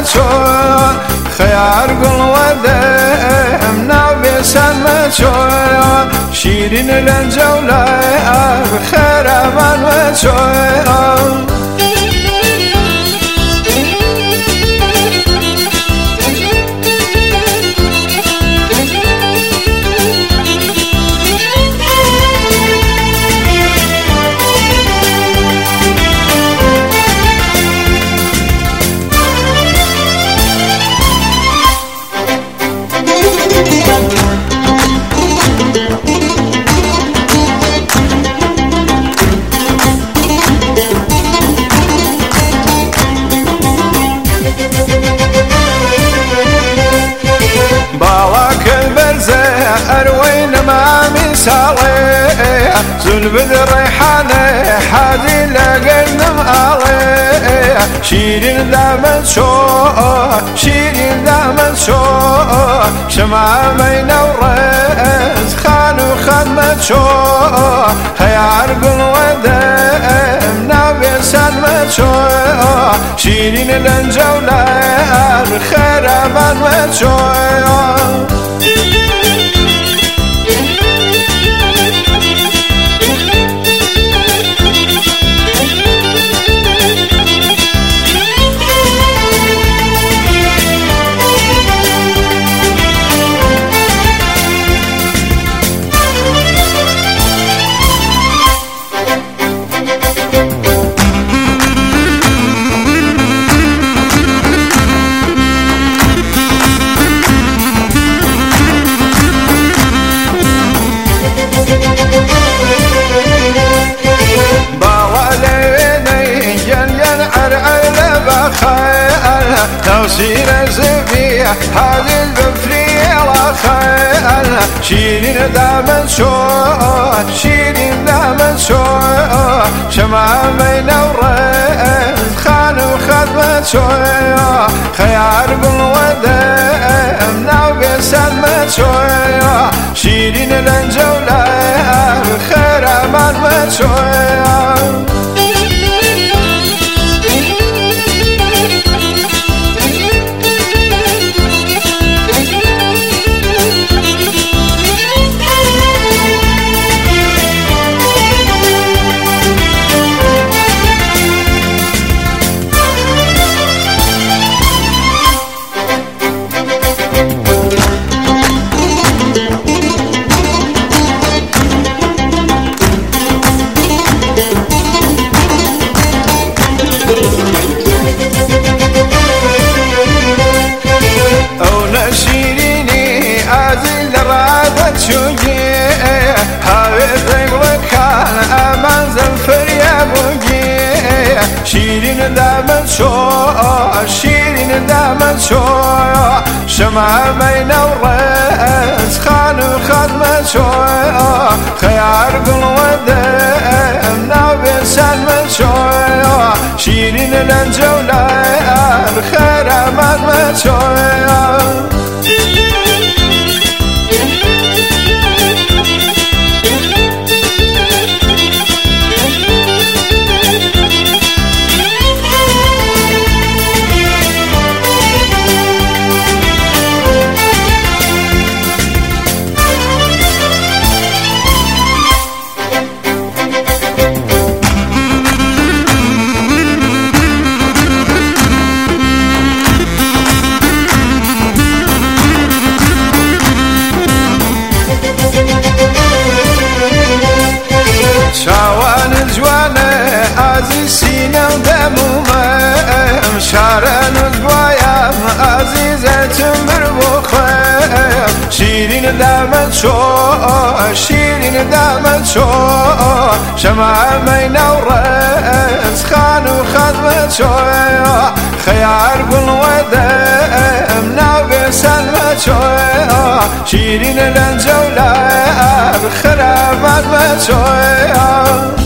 مشوق خيار قل ودم ناوي سن مشوق شيرين الجولة بخير من مشوق أروين ما مثالي زلبد الريحانة حادي لقن مالي شيرين دامن شوق شيرين دامن شوق شمع بين ورز خان وخدمة شوق خيار قل ودم نابي سلمة شوق شيرين الجولة خير من شوق توصيل الزبيح هذه البفريلة خيال شيرين دامن شوق شيرين دامن شوق شمع بين ورز خان وخدمة شوق خيار بالودم ناوي سلمة شوق شيرين الجولة خير من شوق شيرين دامن شوق شيرين دامن شوق شمع بين ورز خان وخدمة شوق خيار قل ودم ناوي سلمة شوق شيرين الجولة خير من شوق شاوان جوانه ازی سینه و دمومم شارن و دوایم عزیزتم بر بخوام شیرین دامن شوق شیرین دامن شوق شمع بین ورز خان و خدمة شوق خيار قل ودم ناوي سلمة شوق شيرين الجولة بخرابات شوق